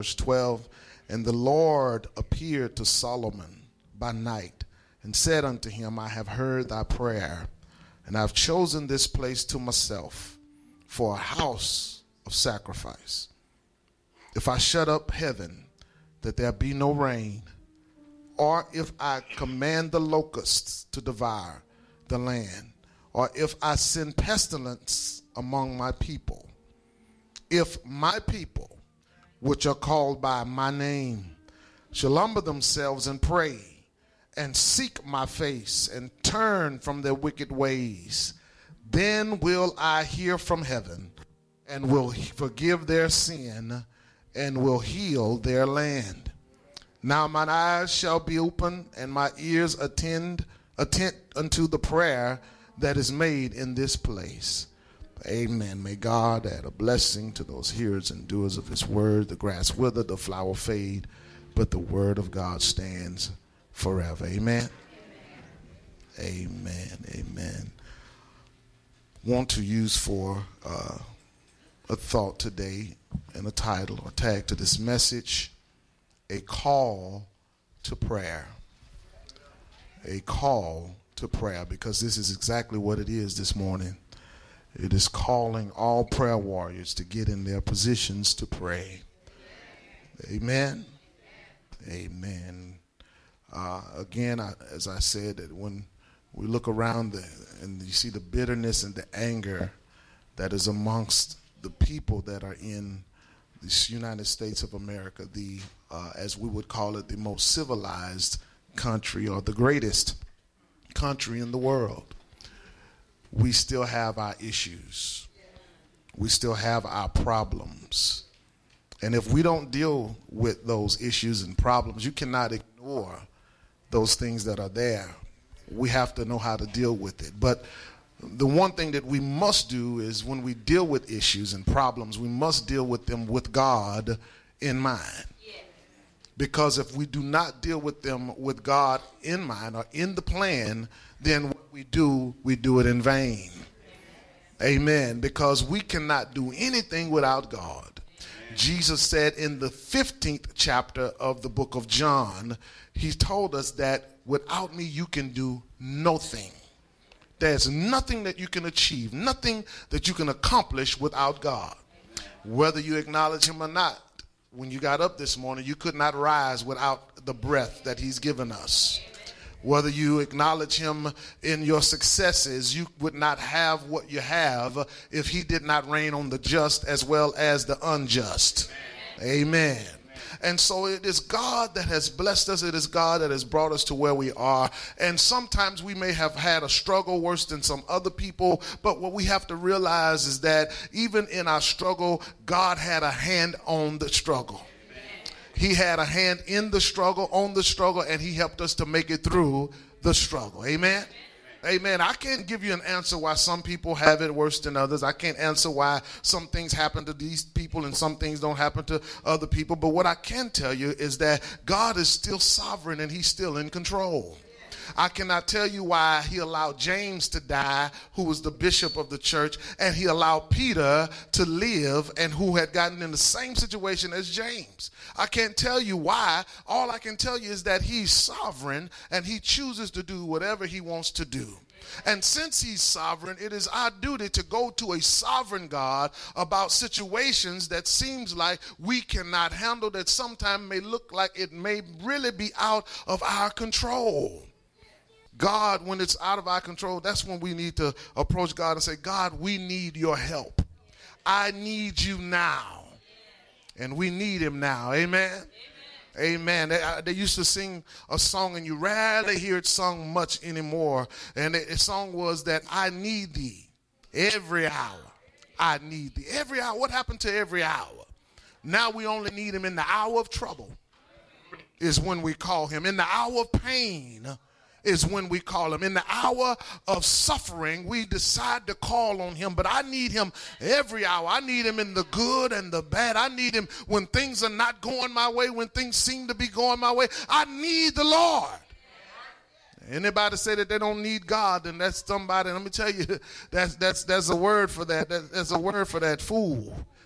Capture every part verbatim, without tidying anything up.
Verse twelve, and the Lord appeared to Solomon by night and said unto him, I have heard thy prayer, and I have chosen this place to myself for a house of sacrifice. If I shut up heaven, that there be no rain, or if I command the locusts to devour the land, or if I send pestilence among my people, if my people, which are called by my name, shall humble themselves and pray, and seek my face, and turn from their wicked ways, then will I hear from heaven, and will forgive their sin, and will heal their land. Now mine eyes shall be open, and my ears attend attent unto the prayer that is made in this place. Amen. May God add a blessing to those hearers and doers of his word. The grass wither, the flower fade, but the word of God stands forever. Amen. Amen. Amen. Want to use for uh, a thought today and a title or tag to this message, a call to prayer. A call to prayer, because this is exactly what it is this morning. It is calling all prayer warriors to get in their positions to pray. Amen. Amen. Uh, again, I, as I said, that when we look around the, and you see the bitterness and the anger that is amongst the people that are in the United States of America, the uh, as we would call it, the most civilized country or the greatest country in the world, we still have our issues. We still have our problems. And if we don't deal with those issues and problems, you cannot ignore those things that are there. We have to know how to deal with it. But the one thing that we must do is when we deal with issues and problems, we must deal with them with God in mind. Because if we do not deal with them with God in mind or in the plan, then what we do, we do it in vain. Amen. Because we cannot do anything without God. Jesus said in the fifteenth chapter of the book of John, he told us that without me you can do nothing. There's nothing that you can achieve, nothing that you can accomplish without God. Whether you acknowledge him or not, when you got up this morning, you could not rise without the breath that he's given us. Whether you acknowledge him in your successes, you would not have what you have if he did not reign on the just as well as the unjust. Amen. Amen. And so it is God that has blessed us. It is God that has brought us to where we are. And sometimes we may have had a struggle worse than some other people. But what we have to realize is that even in our struggle, God had a hand on the struggle. He had a hand in the struggle, on the struggle, and he helped us to make it through the struggle. Amen. Amen. I can't give you an answer why some people have it worse than others. I can't answer why some things happen to these people and some things don't happen to other people. But what I can tell you is that God is still sovereign and he's still in control. I cannot tell you why he allowed James to die, who was the bishop of the church, and he allowed Peter to live, and who had gotten in the same situation as James. I can't tell you why. All I can tell you is that he's sovereign and he chooses to do whatever he wants to do. And since he's sovereign, it is our duty to go to a sovereign God about situations that seems like we cannot handle, that sometimes may look like it may really be out of our control. God, when it's out of our control, that's when we need to approach God and say, God, we need your help. I need you now. And we need him now. Amen. Amen. They, uh, they used to sing a song, and you rarely hear it sung much anymore. And the, the song was that I need thee every hour. I need thee every hour. What happened to every hour? Now we only need him in the hour of trouble is when we call him. In the hour of pain is when we call him. In the hour of suffering, we decide to call on him. But I need him every hour. I need him in the good and the bad. I need him when things are not going my way, when things seem to be going my way. I need the Lord. Anybody say that they don't need God, then that's somebody. Let me tell you, that's that's that's a word for that. That's, that's a word for that fool.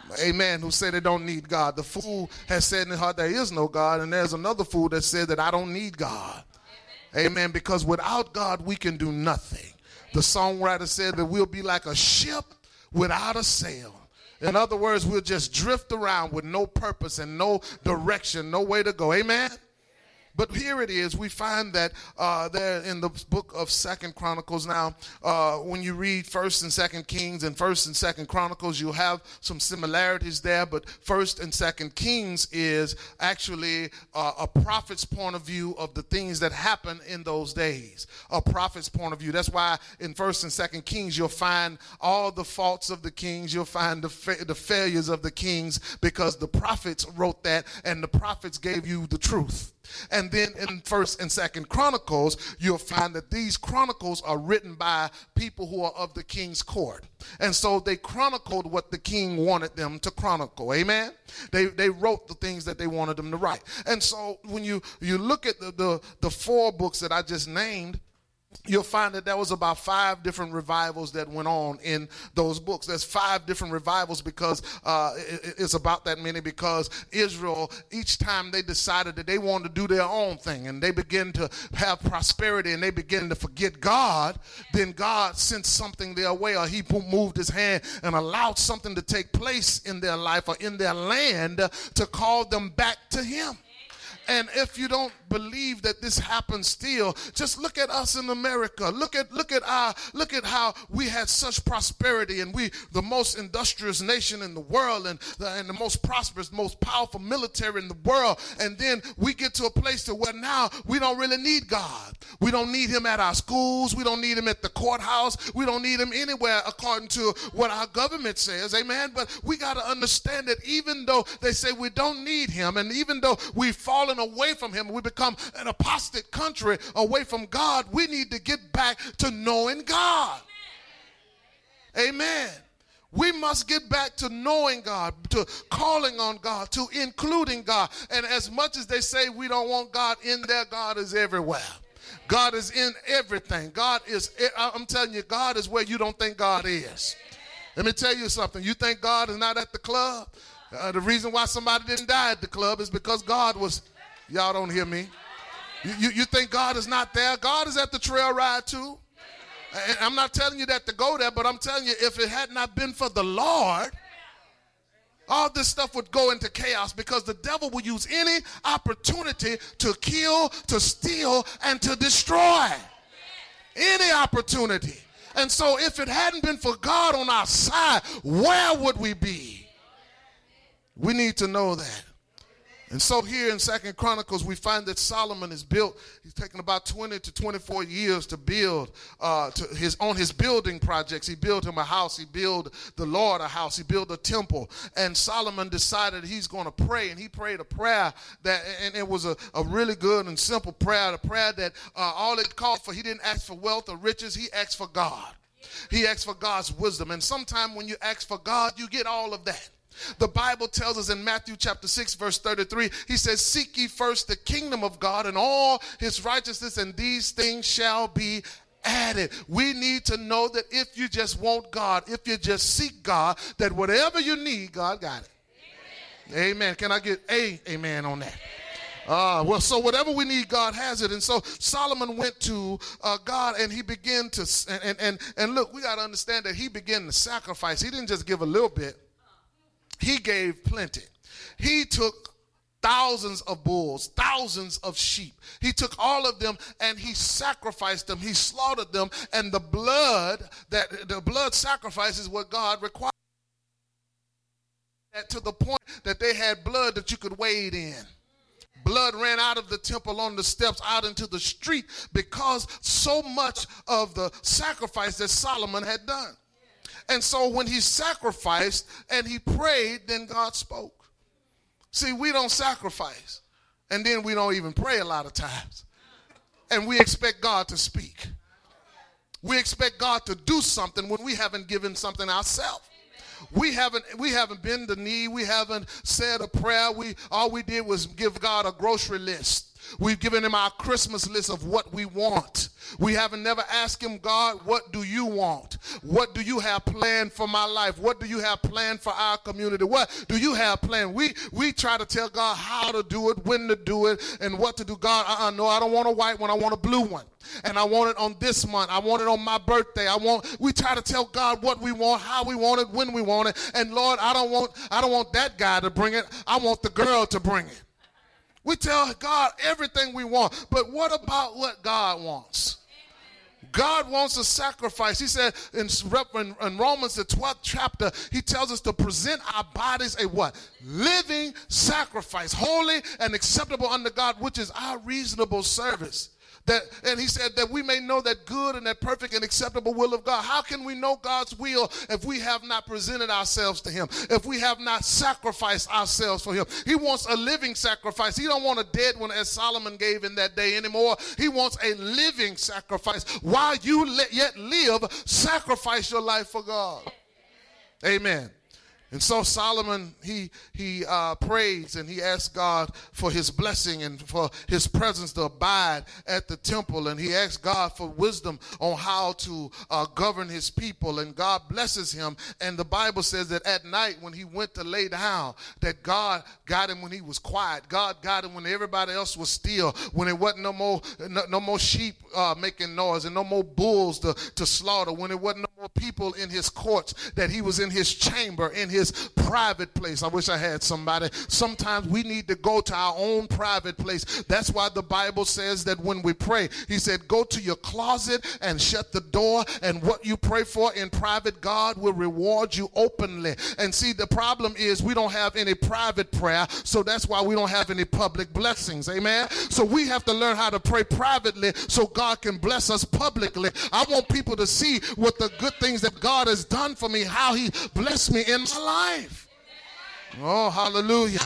Amen, who say they don't need God. The fool has said in his heart there is no God, and there's another fool that said that I don't need God. Amen, Amen, because without God we can do nothing. The songwriter said that we'll be like a ship without a sail. In other words, we'll just drift around with no purpose and no direction, no way to go. Amen? But here it is. We find that uh, there in the book of Second Chronicles now, uh, when you read First and Second Kings and First and Second Chronicles, you'll have some similarities there. But First and Second Kings is actually uh, a prophet's point of view of the things that happened in those days. A prophet's point of view. That's why in First and Second Kings, you'll find all the faults of the kings. You'll find the, fa- the failures of the kings, because the prophets wrote that, and the prophets gave you the truth. And then in First and Second Chronicles, you'll find that these chronicles are written by people who are of the king's court. And so they chronicled what the king wanted them to chronicle. Amen? They they wrote the things that they wanted them to write. And so when you, you look at the, the, the four books that I just named, you'll find that there was about five different revivals that went on in those books. There's five different revivals because uh, it, it's about that many, because Israel, each time they decided that they wanted to do their own thing and they began to have prosperity and they began to forget God, then God sent something their way, or he moved his hand and allowed something to take place in their life or in their land to call them back to him. And if you don't believe that this happens still, just look at us in America. Look at look at our look at how we had such prosperity, and we the most industrious nation in the world, and the, and the most prosperous, most powerful military in the world. And then we get to a place to where now we don't really need God. We don't need him at our schools. We don't need him at the courthouse. We don't need him anywhere according to what our government says. Amen. But we got to understand that even though they say we don't need him, and even though we've fallen away from him, we become an apostate country away from God, we need to get back to knowing God. Amen. Amen. We must get back to knowing God, to calling on God, to including God. And as much as they say we don't want God in there, God is everywhere. God is in everything. God is, I'm telling you, God is where you don't think God is. Let me tell you something. You think God is not at the club? Uh, the reason why somebody didn't die at the club is because God was. Y'all don't hear me. You, you, you think God is not there? God is at the trail ride too. And I'm not telling you that to go there, but I'm telling you, if it had not been for the Lord, all this stuff would go into chaos, because the devil will use any opportunity to kill, to steal, and to destroy. Any opportunity. And so if it hadn't been for God on our side, where would we be? We need to know that. And so here in Second Chronicles, we find that Solomon is built. He's taken about twenty to twenty-four years to build uh, to his on his building projects. He built him a house. He built the Lord a house. He built a temple. And Solomon decided he's going to pray. And he prayed a prayer that, and it was a, a really good and simple prayer, a prayer that uh, all it called for, he didn't ask for wealth or riches. He asked for God. He asked for God's wisdom. And sometime when you ask for God, you get all of that. The Bible tells us in Matthew chapter six, verse thirty-three, he says, seek ye first the kingdom of God and all his righteousness, and these things shall be added. We need to know that if you just want God, if you just seek God, that whatever you need, God got it. Amen. Amen. Can I get a amen on that? Uh, well, so whatever we need, God has it. And so Solomon went to uh, God, and he began to, and, and, and look, we got to understand that he began to sacrifice. He didn't just give a little bit. He gave plenty. He took thousands of bulls, thousands of sheep. He took all of them and he sacrificed them. He slaughtered them. And the blood, that the blood sacrifice is what God required. To the point that they had blood that you could wade in. Blood ran out of the temple on the steps out into the street because so much of the sacrifice that Solomon had done. And so when he sacrificed and he prayed, then God spoke. See, we don't sacrifice, and then we don't even pray a lot of times. And we expect God to speak. We expect God to do something when we haven't given something ourselves. We haven't we haven't bent the knee. We haven't said a prayer. We all we did was give God a grocery list. We've given him our Christmas list of what we want. We haven't never asked him, God, what do you want? What do you have planned for my life? What do you have planned for our community? What do you have planned? We we try to tell God how to do it, when to do it, and what to do. God, uh-uh, no, I don't want a white one. I want a blue one. And I want it on this month. I want it on my birthday. I want. We try to tell God what we want, how we want it, when we want it. And Lord, I don't want. I don't want that guy to bring it. I want the girl to bring it. We tell God everything we want. But what about what God wants? God wants a sacrifice. He said in, in Romans, the twelfth chapter, he tells us to present our bodies a what? Living sacrifice, holy and acceptable unto God, which is our reasonable service. That, and he said that we may know that good and that perfect and acceptable will of God. How can we know God's will if we have not presented ourselves to him, if we have not sacrificed ourselves for him? He wants a living sacrifice. He don't want a dead one as Solomon gave in that day anymore. He wants a living sacrifice. While you yet live, sacrifice your life for God. Amen. And so Solomon, he he uh, prays and he asks God for his blessing and for his presence to abide at the temple. And he asks God for wisdom on how to uh, govern his people. And God blesses him. And the Bible says that at night when he went to lay down, that God got him when he was quiet. God got him when everybody else was still, when it wasn't no more, no, no more sheep uh, making noise and no more bulls to, to slaughter, when it wasn't no more people in his courts, that he was in his chamber, in his his private place. I wish I had somebody. Sometimes we need to go to our own private place. That's why the Bible says that when we pray, he said, go to your closet and shut the door, and what you pray for in private, God will reward you openly. And see, the problem is we don't have any private prayer, so that's why we don't have any public blessings. Amen? So we have to learn how to pray privately so God can bless us publicly. I want people to see what the good things that God has done for me, how he blessed me in my life. Oh, hallelujah.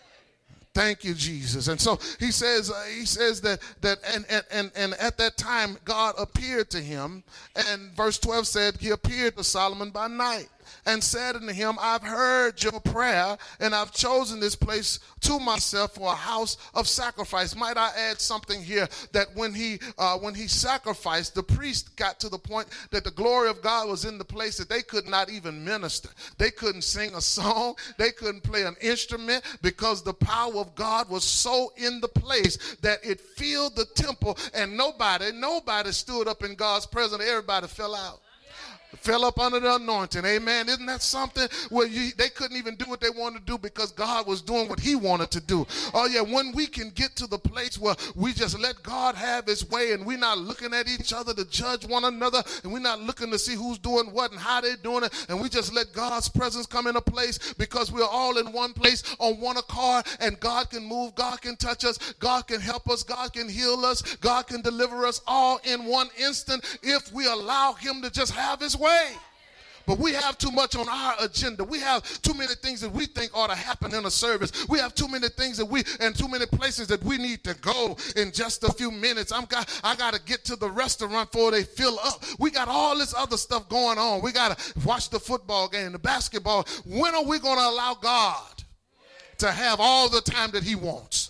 Thank you, Jesus. And so he says, uh, he says that, that and, and, and, and at that time, God appeared to him. And verse twelve said, he appeared to Solomon by night and said unto him, I've heard your prayer, and I've chosen this place to myself for a house of sacrifice. Might I add something here, that when he uh, when he sacrificed, the priest got to the point that the glory of God was in the place that they could not even minister. They couldn't sing a song. They couldn't play an instrument, because the power of God was so in the place that it filled the temple, and nobody, nobody stood up in God's presence. Everybody fell out. Fell up under the anointing. Amen. Isn't that something? Where you, they couldn't even do what they wanted to do because God was doing what he wanted to do. Oh yeah, when we can get to the place where we just let God have his way, and we're not looking at each other to judge one another, and we're not looking to see who's doing what and how they're doing it, and we just let God's presence come in a place, because we're all in one place on one accord, and God can move, God can touch us, God can help us, God can heal us, God can deliver us all in one instant if we allow him to just have his way. But we have too much on our agenda. We have too many things that we think ought to happen in a service. We have too many things that we, and too many places that we need to go in just a few minutes. I'm got, I got to get to the restaurant before they fill up. We got all this other stuff going on. We got to watch the football game, the basketball. When are we going to allow God to have all the time that he wants?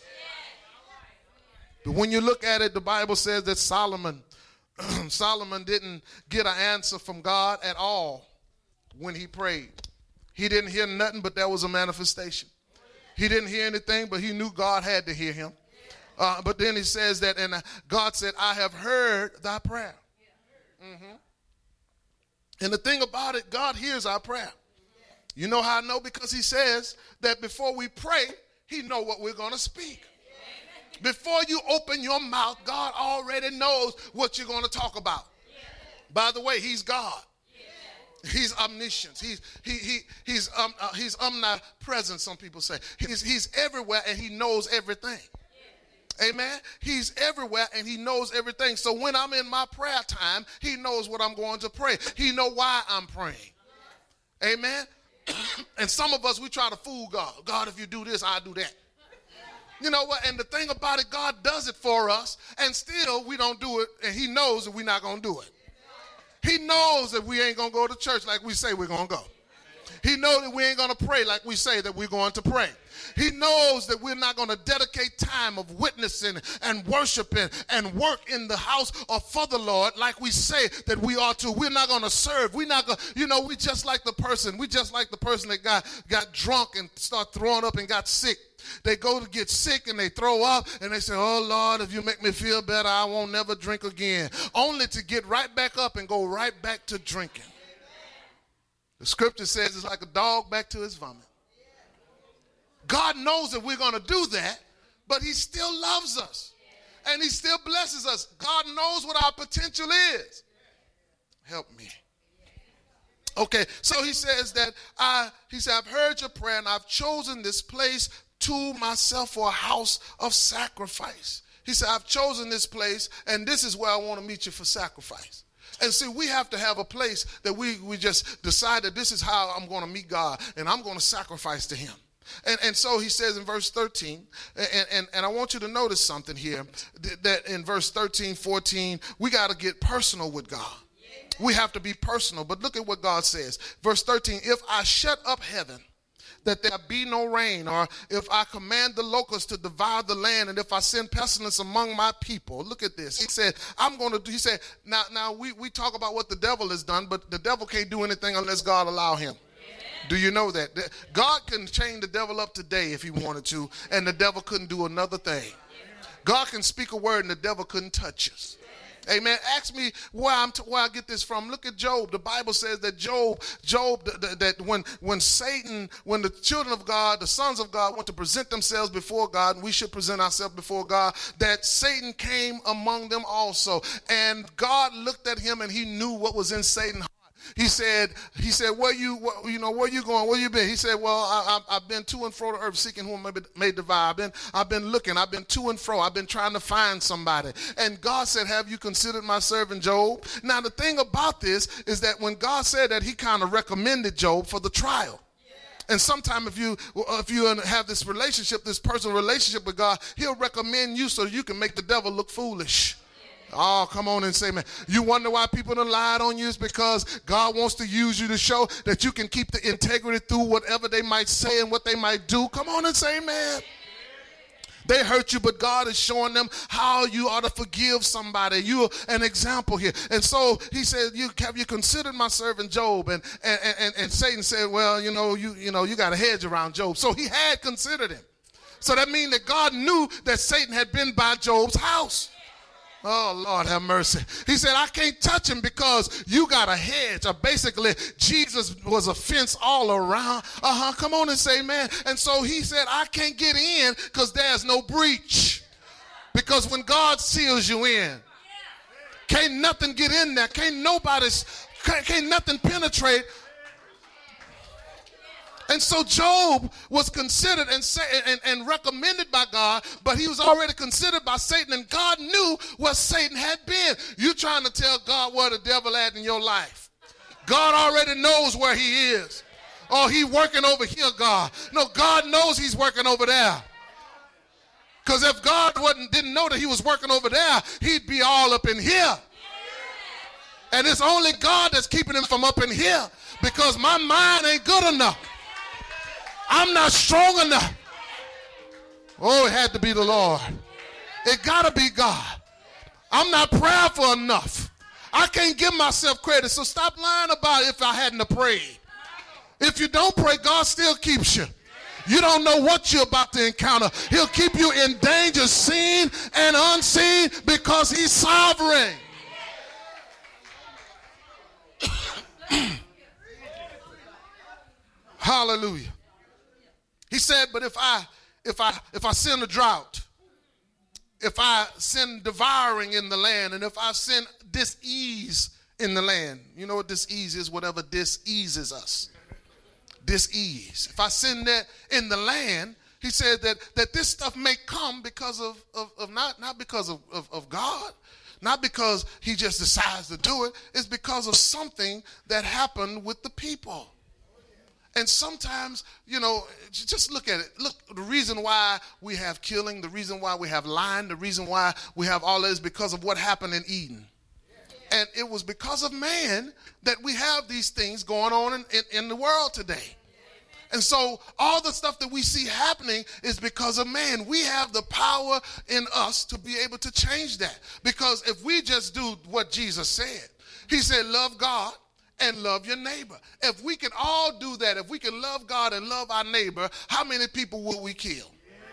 But when you look at it, the Bible says that Solomon Solomon didn't get an answer from God at all when he prayed. He didn't hear nothing, but there was a manifestation. He didn't hear anything, but he knew God had to hear him. Uh, but then he says that, and God said, I have heard thy prayer. Mm-hmm. And the thing about it, God hears our prayer. You know how I know? Because he says that before we pray, he knows what we're going to speak. Before you open your mouth, God already knows what you're going to talk about. By the way, he's God. He's omniscient. He's he he he's um uh, he's omnipresent. Some people say he's he's everywhere and he knows everything. Amen. He's everywhere and he knows everything. So when I'm in my prayer time, he knows what I'm going to pray. He know why I'm praying. Amen. And some of us, we try to fool God. God, if you do this, I'll do that. You know what? And the thing about it, God does it for us, and still we don't do it, and he knows that we're not going to do it. He knows that we ain't going to go to church like we say we're going to go. He knows that we ain't going to pray like we say that we're going to pray. He knows that we're not going to dedicate time of witnessing and worshiping and work in the house or for the Lord like we say that we ought to. We're not going to serve. We're not going to, you know, we just like the person. We just like the person that got, got drunk and start throwing up and got sick. They go to get sick and they throw up and they say, oh, Lord, if you make me feel better, I won't never drink again. Only to get right back up and go right back to drinking. The scripture says it's like a dog back to his vomit. God knows that we're going to do that, but he still loves us. And he still blesses us. God knows what our potential is. Help me. Okay, so he says that I, he said, I've heard your prayer and I've chosen this place to myself for a house of sacrifice. He said, I've chosen this place and this is where I want to meet you for sacrifice. And see, we have to have a place that we, we just decide that this is how I'm going to meet God and I'm going to sacrifice to him. And, and so he says in verse thirteen, and, and, and I want you to notice something here, that in verse thirteen, fourteen, we got to get personal with God. We have to be personal. But look at what God says. Verse thirteen, if I shut up heaven, that there be no rain, or if I command the locusts to devour the land, and if I send pestilence among my people. Look at this. He said, I'm going to do, he said, now, now we, we talk about what the devil has done, but the devil can't do anything unless God allow him. Do you know that? God can chain the devil up today if he wanted to, and the devil couldn't do another thing. God can speak a word and the devil couldn't touch us. Amen. Ask me where I'm t- where I get this from. Look at Job. The Bible says that Job, Job, th- th- that when when Satan, when the children of God, the sons of God, want to present themselves before God, and we should present ourselves before God, that Satan came among them also, and God looked at him and he knew what was in Satan's heart. He said, he said, where you, where, you know, where you going? Where you been? He said, well, I, I, I've been to and fro the earth seeking whom may, may devour. I've been, I've been looking. I've been to and fro. I've been trying to find somebody. And God said, have you considered my servant Job? Now, the thing about this is that when God said that, he kind of recommended Job for the trial. And sometimes if you if you have this relationship, this personal relationship with God, he'll recommend you so you can make the devil look foolish. Oh, come on and say, man. You wonder why people done lied on you? It's because God wants to use you to show that you can keep the integrity through whatever they might say and what they might do. Come on and say, man. They hurt you, but God is showing them how you ought to forgive somebody. You're an example here. And so he said, you, have you considered my servant Job? And, and, and, and Satan said, well, you know, you, you know, you got a hedge around Job. So he had considered him. So that means that God knew that Satan had been by Job's house. Oh, Lord have mercy. He said, I can't touch him because you got a hedge. Or basically, Jesus was a fence all around. Uh-huh. Come on and say, man. And so he said, I can't get in because there's no breach. Because when God seals you in, can't nothing get in there. Can't nobody, can't, can't nothing penetrate. And so Job was considered and, say, and, and recommended by God, but he was already considered by Satan, and God knew where Satan had been. You trying to tell God where the devil at in your life. God already knows where he is. Oh, he working over here, God. No, God knows he's working over there. Because if God wasn't, didn't know that he was working over there, he'd be all up in here. And it's only God that's keeping him from up in here because my mind ain't good enough. I'm not strong enough. Oh, it had to be the Lord. It got to be God. I'm not prayerful enough. I can't give myself credit. So stop lying about if I hadn't prayed. If you don't pray, God still keeps you. You don't know what you're about to encounter. He'll keep you in danger, seen and unseen, because he's sovereign. Hallelujah. He said, but if I if I if I send a drought, if I send devouring in the land, and if I send dis-ease in the land, you know what dis-ease is? Whatever dis-eases us. Dis-ease. If I send that in the land, he said that that this stuff may come because of, of, of not, not because of, of, of God, not because he just decides to do it. It's because of something that happened with the people. And sometimes, you know, just look at it. Look, the reason why we have killing, the reason why we have lying, the reason why we have all that is because of what happened in Eden. And it was because of man that we have these things going on in, in, in the world today. And so all the stuff that we see happening is because of man. We have the power in us to be able to change that. Because if we just do what Jesus said, he said, love God and love your neighbor. If we can all do that, if we can love God and love our neighbor, how many people will we kill?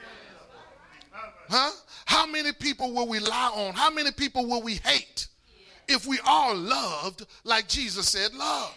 Huh? How many people will we lie on? How many people will we hate if we all loved like Jesus said love?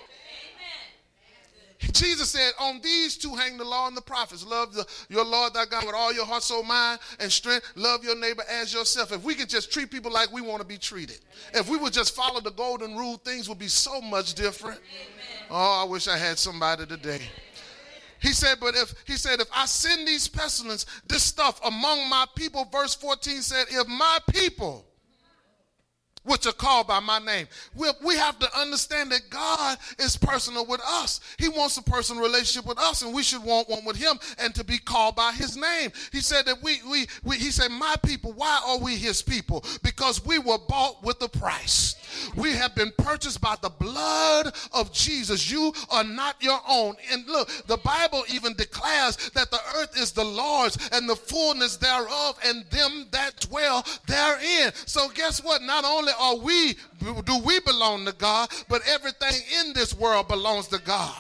Jesus said, on these two hang the law and the prophets. Love the, your Lord thy God with all your heart, soul, mind, and strength. Love your neighbor as yourself. If we could just treat people like we want to be treated, if we would just follow the golden rule, things would be so much different. Amen. Oh, I wish I had somebody today. He said, but if he said, if I send these pestilence, this stuff among my people, verse fourteen said, if my people, which are called by my name. We, we have to understand that God is personal with us. He wants a personal relationship with us, and we should want one with him and to be called by his name. He said that we, we, we he said, my people, why are we his people? Because we were bought with a price. We have been purchased by the blood of Jesus. You are not your own. And look, the Bible even declares that the earth is the Lord's and the fullness thereof and them that dwell therein. So guess what? Not only are we, do we belong to God, but everything in this world belongs to God.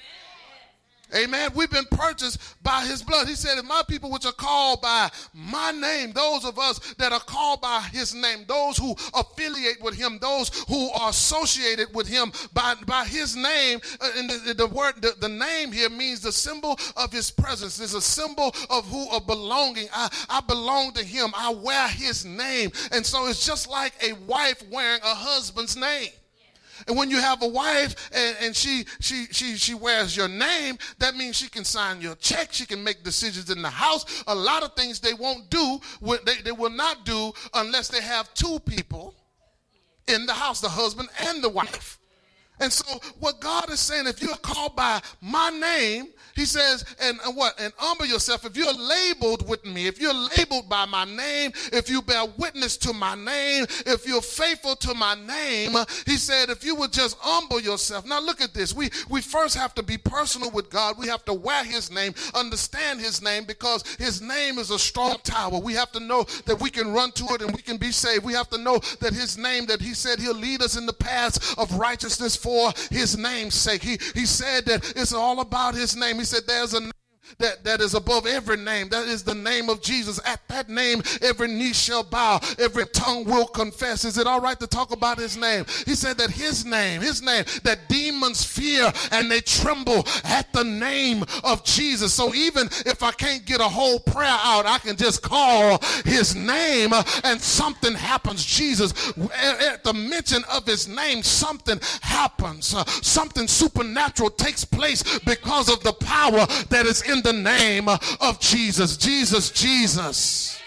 Amen. We've been purchased by his blood. He said, if my people which are called by my name, those of us that are called by his name, those who affiliate with him, those who are associated with him by, by his name, uh, and the, the word, the, the name here means the symbol of his presence. It's a symbol of who of belonging. I, I belong to him. I wear his name. And so it's just like a wife wearing a husband's name. And when you have a wife and, and she, she, she, she wears your name, that means she can sign your check. She can make decisions in the house. A lot of things they won't do, they, they will not do unless they have two people in the house, the husband and the wife. And so what God is saying, if you're called by my name, he says, and, and what? And humble yourself. If you're labeled with me, if you're labeled by my name, if you bear witness to my name, if you're faithful to my name, he said, if you would just humble yourself. Now look at this. We, we first have to be personal with God. We have to wear his name, understand his name, because his name is a strong tower. We have to know that we can run to it and we can be saved. We have to know that his name, that he said he'll lead us in the paths of righteousness for his name's sake. He, he said that it's all about his name. He said there's a name that, that is above every name. That is the name of Jesus. At that name, every knee shall bow, every tongue will confess. Is it all right to talk about his name? He said that his name, his name, that demons fear and they tremble at the name of Jesus. So even if I can't get a whole prayer out, I can just call his name and something happens. Jesus, at the mention of his name, something happens. Uh, something supernatural takes place because of the power that is in the name of Jesus. Jesus, Jesus.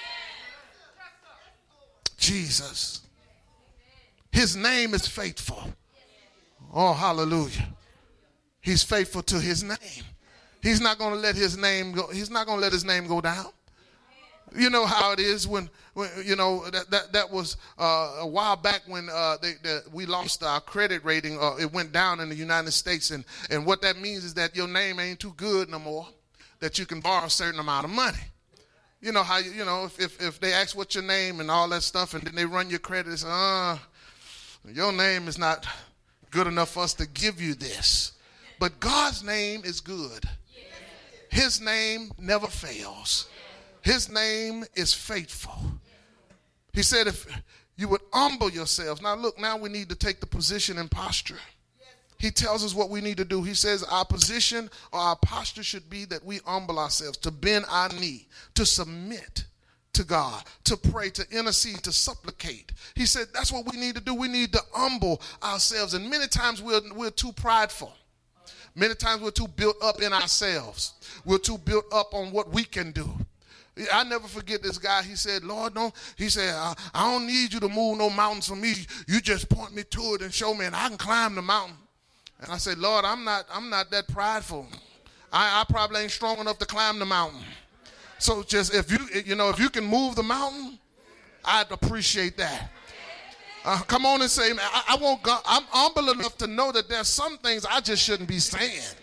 Jesus. His name is faithful. Oh, hallelujah. He's faithful to his name. He's not going to let his name go. He's not going to let his name go down. You know how it is when, when you know, that that, that was uh, a while back when uh, they, they, we lost our credit rating. Uh, it went down in the United States. And, and what that means is that your name ain't too good no more, that you can borrow a certain amount of money. You know how, you, you know, if, if, if they ask what's your name and all that stuff, and then they run your credit, it's, uh, your name is not good enough for us to give you this. But God's name is good. His name never fails. His name is faithful. He said if you would humble yourselves. Now look, now we need to take the position and posture. He tells us what we need to do. He says our position or our posture should be that we humble ourselves, to bend our knee, to submit to God, to pray, to intercede, to supplicate. He said that's what we need to do. We need to humble ourselves. And many times we're, we're too prideful. Many times we're too built up in ourselves. We're too built up on what we can do. I never forget this guy. He said, Lord, don't, he said, I, I don't need you to move no mountains for me. You just point me to it and show me and I can climb the mountain. And I said, Lord, I'm not, I'm not that prideful. I, I probably ain't strong enough to climb the mountain. So just if you, you know, if you can move the mountain, I'd appreciate that. Uh, come on and say, I, I want God. I'm humble enough to know that there's some things I just shouldn't be saying.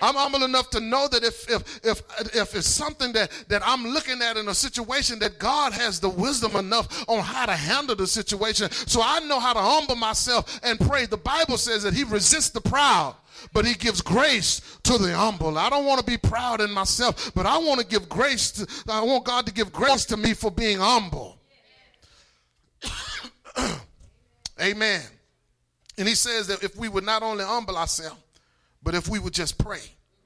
I'm humble enough to know that if if if if it's something that, that I'm looking at in a situation, that God has the wisdom enough on how to handle the situation. So I know how to humble myself and pray. The Bible says that he resists the proud, but he gives grace to the humble. I don't want to be proud in myself, but I want to give grace to, I want God to give grace to me for being humble. Amen. And he says that if we would not only humble ourselves, but if we would just pray.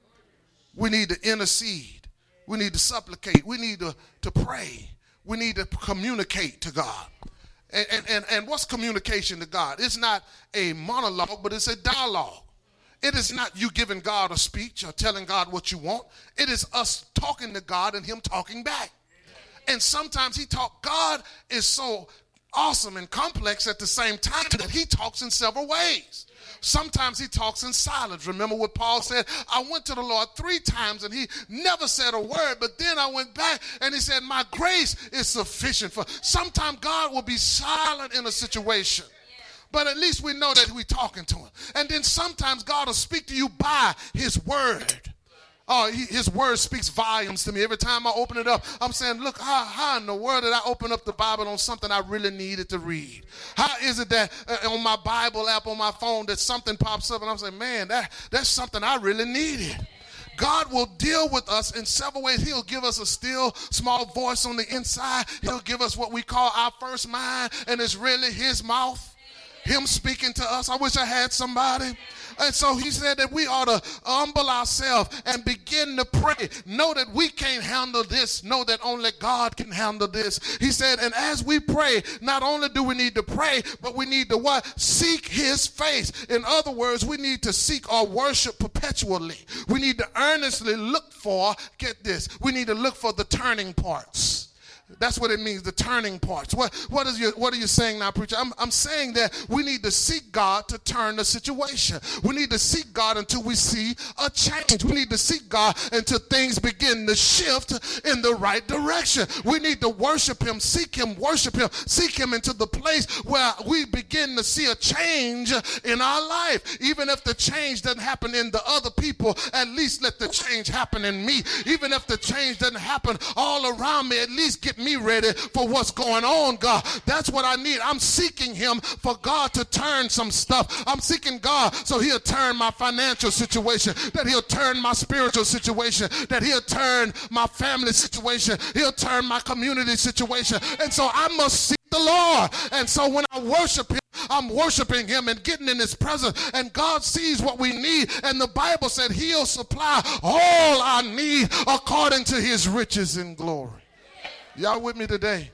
We need to intercede. We need to supplicate. We need to, to pray. We need to communicate to God. And, and, and, and what's communication to God? It's not a monologue, but it's a dialogue. It is not you giving God a speech or telling God what you want. It is us talking to God and him talking back. And sometimes he talk. God is so awesome and complex at the same time that he talks in several ways. Sometimes he talks in silence. Remember what Paul said? I went to the Lord three times and he never said a word, but then I went back and he said, my grace is sufficient for. Sometimes God will be silent in a situation, but at least we know that we're talking to him. And then sometimes God will speak to you by his word. Oh, he, his word speaks volumes to me. Every time I open it up, I'm saying, look, how, how in the world did I open up the Bible on something I really needed to read? How is it that uh, on my Bible app on my phone that something pops up and I'm saying, man, that, that's something I really needed? God will deal with us in several ways. He'll give us a still small voice on the inside. He'll give us what we call our first mind, and it's really his mouth, him speaking to us. I wish I had somebody. And so he said that we ought to humble ourselves and begin to pray. Know that we can't handle this. Know that only God can handle this. He said, and as we pray, not only do we need to pray, but we need to what? Seek his face. In other words, we need to seek or worship perpetually. We need to earnestly look for, get this, we need to look for the turning parts. That's what it means, the turning parts. What, what, is your, what are you saying now, preacher? I'm, I'm saying that we need to seek God to turn the situation. We need to seek God until we see a change. We need to seek God until things begin to shift in the right direction. We need to worship him, seek him, worship him, seek him into the place where we begin to see a change in our life. Even if the change doesn't happen in the other people, at least let the change happen in me. Even if the change doesn't happen all around me, at least get me ready for what's going on, God. That's what I need. I'm seeking him for God to turn some stuff. I'm seeking God so he'll turn my financial situation, that he'll turn my spiritual situation, that he'll turn my family situation, he'll turn my community situation. And so I must seek the Lord. And so when I worship him, I'm worshiping him and getting in his presence, and God sees what we need, and the Bible said he'll supply all our need according to his riches and glory. Y'all with me today?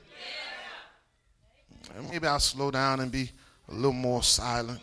Yeah. Maybe I'll slow down and be a little more silent.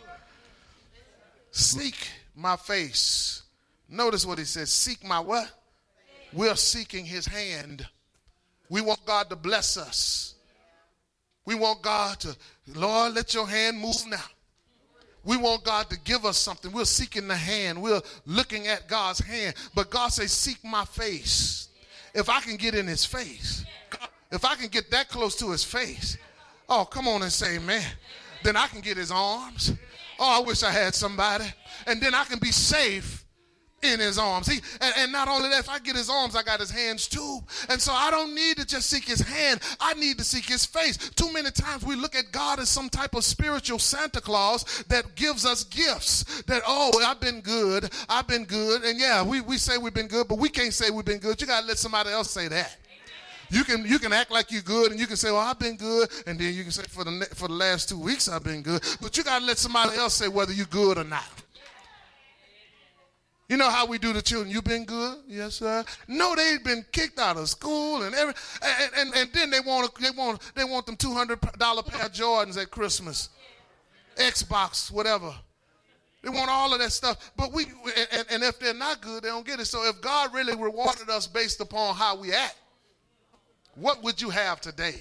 Seek my face. Notice what he says. Seek my what? We're seeking his hand. We want God to bless us. We want God to, Lord, let your hand move now. We want God to give us something. We're seeking the hand. We're looking at God's hand. But God says, seek my face. If I can get in his face, if I can get that close to his face, oh, come on and say amen. Then I can get his arms. Oh, I wish I had somebody. And then I can be safe in his arms. He, and, and not only that, if I get his arms, I got his hands too. And so I don't need to just seek his hand. I need to seek his face. Too many times we look at God as some type of spiritual Santa Claus that gives us gifts. That, oh, I've been good. I've been good. And yeah, we, we say we've been good, but we can't say we've been good. You got to let somebody else say that. You can you can act like you're good, and you can say, well, I've been good, and then you can say, for the for the last two weeks, I've been good. But you got to let somebody else say whether you're good or not. You know how we do the children. You been good? Yes, sir. No, they've been kicked out of school, and every and, and, and then they want they want they want them two hundred dollars pair of Jordans at Christmas, Xbox, whatever. They want all of that stuff. But we and, and if they're not good, they don't get it. So if God really rewarded us based upon how we act, what would you have today?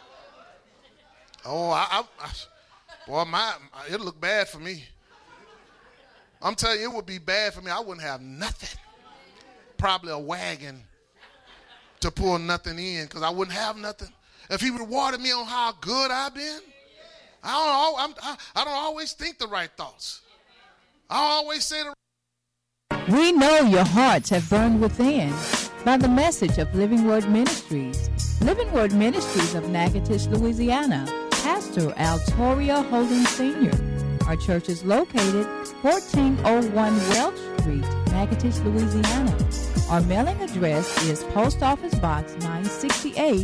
Oh, I, I, I boy, my, it look bad for me. I'm telling you, it would be bad for me. I wouldn't have nothing. Probably a wagon to pull nothing in, because I wouldn't have nothing. If he rewarded me on how good I've been, I don't, I'm, I, I don't always think the right thoughts. I don't always say the We know your hearts have burned within by the message of Living Word Ministries. Living Word Ministries of Natchitoches, Louisiana. Pastor Altoria Holden Senior Our church is located fourteen oh one Welch Street, Natchitoches, Louisiana. Our mailing address is Post Office Box nine sixty-eight,